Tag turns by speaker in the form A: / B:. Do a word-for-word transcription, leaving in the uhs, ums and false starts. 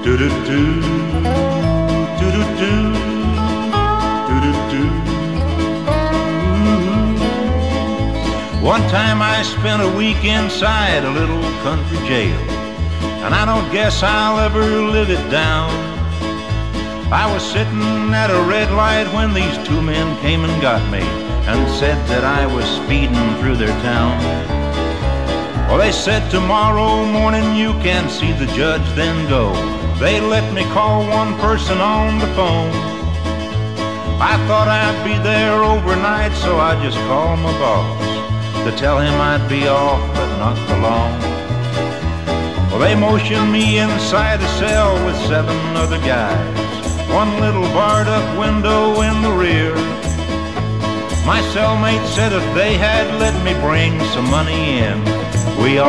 A: Do-do-do, do-do-do, do-do-do. One time I spent a week inside a little country jail, and I don't guess I'll ever live it down. I was sitting at a red light when these two men came and got me and said that I was speeding through their town. Well, they said tomorrow morning you can see the judge, then go. They let me call one person on the phone. I thought I'd be there overnight, so I just called my boss to tell him I'd be off, but not for long. Well, they motioned me inside a cell with seven other guys, one little barred up window in the rear. My cellmate said if they had let me bring some money in, we